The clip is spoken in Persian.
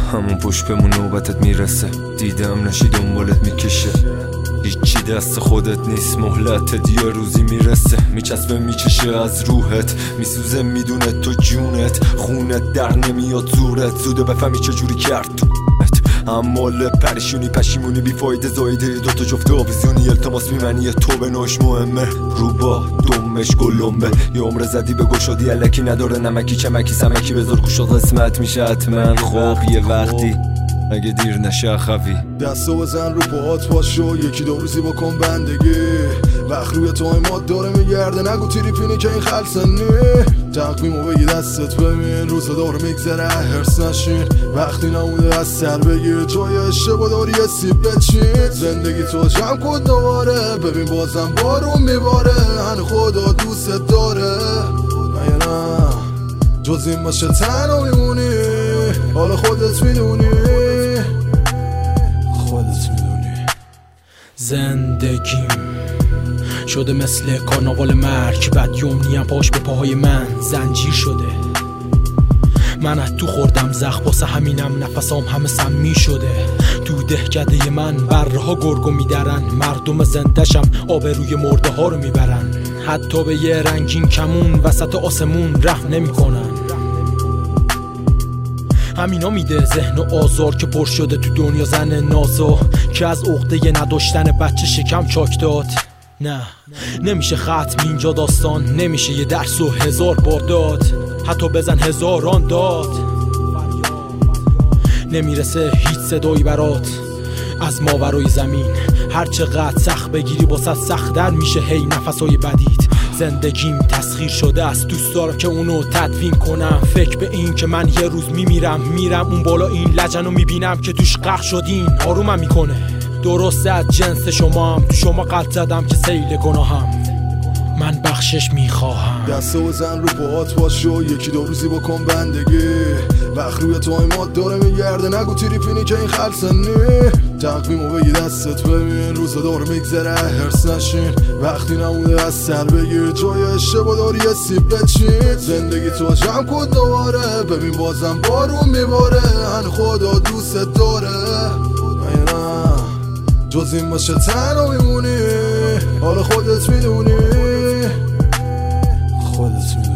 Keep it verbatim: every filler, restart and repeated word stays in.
همون پشت بمون نوبتت میرسه، دیدم نشی دنبالت میکشه، هیچی دست خودت نیست، مهلتت یه روزی میرسه، میچسبه میچشه از روحت، میسوزه میدونه تو جونت، خونت در نمیاد زورت، زوده بفهمی چجوری کرد تو امال پریشونی پشیمونی بیفایده زایده دوتا جفته آویزونی، التماس میمنی تو به نوش مهمه، روبا دومش گلومبه، یه عمر زدی به گشادی الکی نداره نمکی چمکی سمکی، بذار گوشا قسمت میشه حتما، خب یه وقتی اگه دیر نشه خوی دستو بزن رو پاهات پاشو، یکی دو روزی بکن بندگی، وقت روی تو ما داره میگرده، نگو تریپینی که این خلصنی، تقویمو بگی دستت ببین، روزا داره میگذره هرس نشین، وقتی نموده از سر بگیر، جای اشتباه داری یه سیب بچین، زندگی تو جمع کن دوباره، ببین بازم بارون میباره، هن خدا دوست داره، مگه نه جز این باشه تنها میمونی، حالا خودت میدونی، خودت میدونی. زندگیم شده مثل کارناوال مرگ، بد یومنیم پاش به پاهای من زنجیر شده، من از تو خوردم زخم واسه همینم نفسام همه سمی شده، تو دهکده من برها گرگو میدرن، مردم زندهشم آبروی مرده ها رو میبرن، حتی به یه رنگین کمون وسط آسمون رحم نمی کنن، همینا میده ذهن و آزار که پر شده تو دنیا زن نازا، که از عقده نداشتن بچه شکم چاک داد، نه نمیشه ختم اینجا داستان، نمیشه یه درس و هزار بار داد، حتی بزن هزاران داد، نمیرسه هیچ صدایی برات از ماورای زمین، هر چقدر سخت بگیری باست سخت در میشه هی نفسای بدید، زندگیم تسخیر شده است، دوست دارم که اونو تدوین کنم، فکر به این که من یه روز میمیرم، میرم اون بالا این لجنو میبینم که توش غرق شدین، آرومم میکنه، درسته از جنس شما هم، تو شما قلب زدم که سیل گناهم، من بخشش میخواهم. دستو بزن رو پاهات پاشو، یکی دو روزی بکن بندگی، وقت روی تو ما داره میگرده، نگو تریپینی که این خلصنی، تقویمو بگی دستت ببین، روزا داره میگذره هرس نشین، وقتی نموده از سر بگیر، جای اشتباه داری یه سیب بچین، زندگی تو جمع کن دوباره، ببین بازم بارون میباره، هن خدا دوست داره، مگه نه جز این باشه تنها میمونی، حالا خودت میدونی، خودت میدونی.